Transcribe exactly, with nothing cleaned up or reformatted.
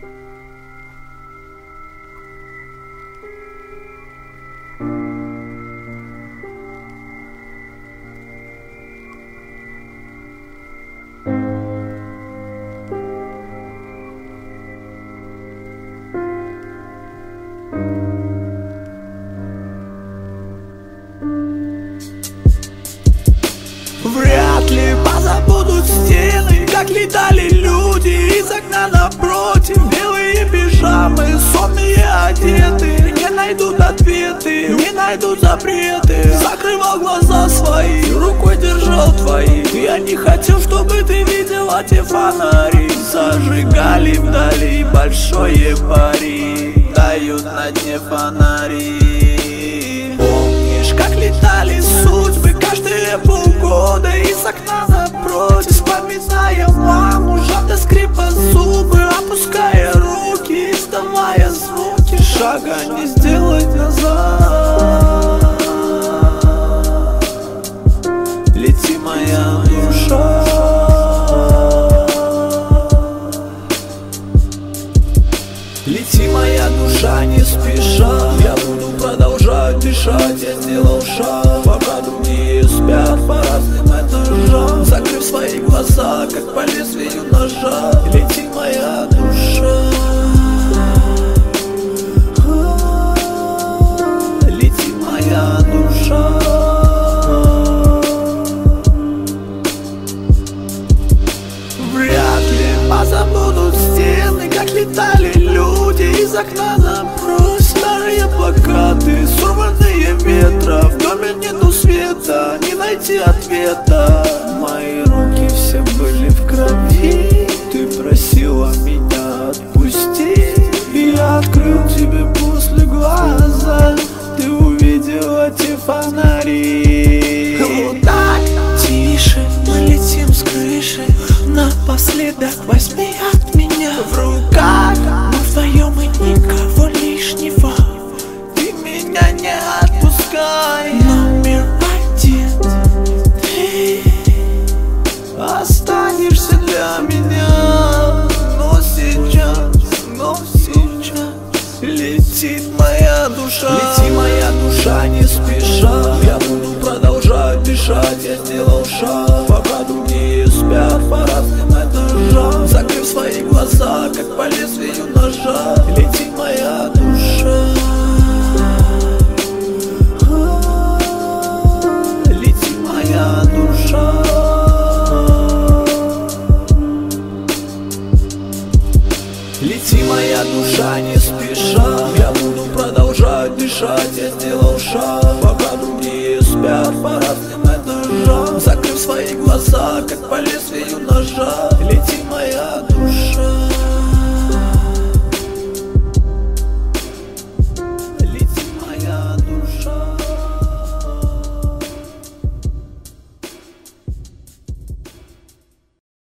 Вряд ли позабудут стены, как летали люди из окна напротив. Белые пижамы, сонные одеты, не найдут ответы, не найдут запреты. Закрывал глаза свои, рукой держал твои. Я не хотел, чтобы ты видела те фонари. Зажигали вдали большое пари, дают на дне фонари. Помнишь, как летали судьбы каждые полгода из окна напротив, вспоминая маму, жадно скрипа зубы, опуская руки, издавая звуки. Шага не сделать назад. Лети, моя душа. Лети, моя душа, не спеша. Я буду продолжать дышать, я сделал шаг, пока другие спят по разным этажам, закрыв свои глаза, как по лезвию ножа. Лети, моя душа. Лети, моя душа. Вряд ли позабудут стены, как летали люди из окна напротив. Старые плакаты, сорванные ветра, в доме нету света, не найти ответа. Мои руки все были в крови, ты просила меня отпустить, и я открыл тебе после глаза, ты увидела те фонари. Вот так, тише, мы летим с крыши, напоследок возьми от меня в руках. Мы вдвоем и никого лишнего, ты меня не отпускай. Номер один, ты останешься для меня. Но сейчас, но сейчас летит моя душа. Лети, моя душа, не спеша. Я буду продолжать дышать, я сделал шаг, пока другие спят по разным этажам, закрыв свои глаза, как по лезвию ножа. Лети, моя душа. Лети, моя душа. Лети, моя душа, не спеша. Я буду продолжать дышать, я сделал шаг, пока другие спят по разным этажам, закрыв свои глаза, как по лезвию ножа. Лети, моя душа.